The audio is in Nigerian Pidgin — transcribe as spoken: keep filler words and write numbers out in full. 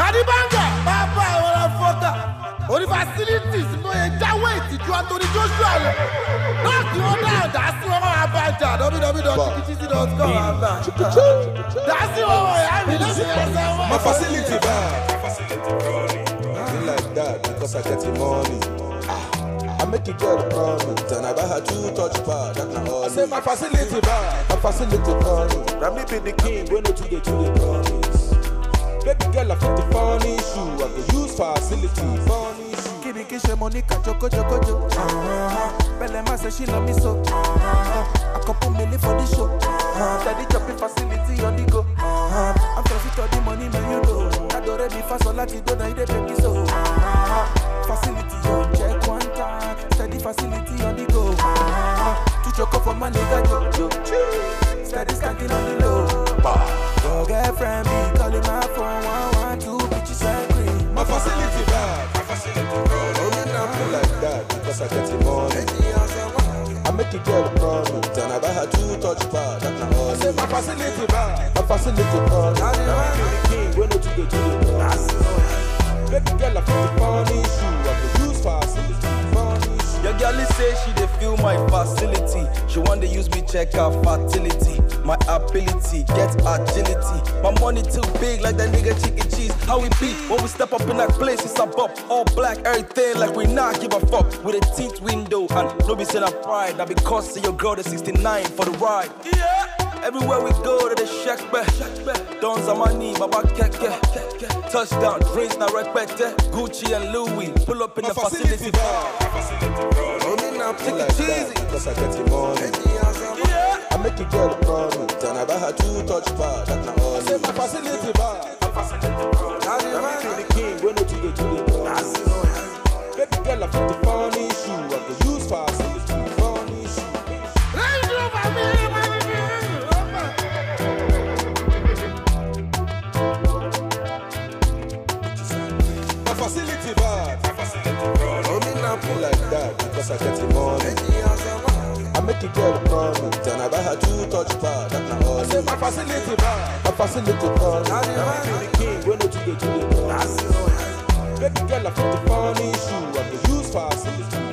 Adibanga, Papa, what a fucker. Only facilities, no, that way, did you want to Joshua? Knock you down, that's all about that. w w w dot t c c dot com. That's all I mean. My facility bad. I feel like that because I get the money. I make it get promise. And I buy her two touch bar. That's not all. I say my facility bad. My facility promise. Ram me be the king. When no to the to the promise. Baby girl, I fit the funny shoe. I go use facility funny shoe. Kiri kishe Monica Joko Joko Joko. Uh-huh. Belema say she love me so. Uh-huh. A couple million for the show. Uh-huh. Daddy chopping facility on the go. Uh-huh. I'm trying to the money, man, you know. I don't ready fast so like you don't know they baby so. Uh-huh. Facility on check one time. Steady facility on the go. Uh-huh. To choke up for my nigga Jojo. Steady standing on the low. Your girlfriend be calling my phone. One one two bitches angry. My facility bad. My facility bad. I feel like that because I get the money. I make it get promise. And I buy her two touch bar. That's not all. I say my facility bad. My facility bad. I'm the king. When no to the to the baby girl, I feel the funny shoe. I could use facility funny shoe. Your girl say she dey feel my facility. She want to use me check her fertility. My ability, get agility. My money too big like that nigga chicken cheese. How we be when we step up in that place? It's up up, all black, everything like we not give a fuck. With a tint window and no be saying I pride. That because of your girl the sixty-nine for the ride. Yeah. Everywhere we go to the shack back. Dons on my knee, baba keke. Touchdown, drinks not respect. Gucci and Louis pull up in my the facility bar. Take it cheesy because I get the money. Yeah. I make it get promise. And I buy her two touch bar. That's not all. I say my facility bar. I'm the king. When no to the to the promise. Baby girl, I feel the funny shoe. I could use facility funny shoe. Facility bad. I feel like that because I get the money. I make it get promise. And I buy her two touch bar. That's not all. I say my facility bad. My facility bad. I'm the king. When no to the to the promise. Baby girl, I feel the funny shoe. I could use facility.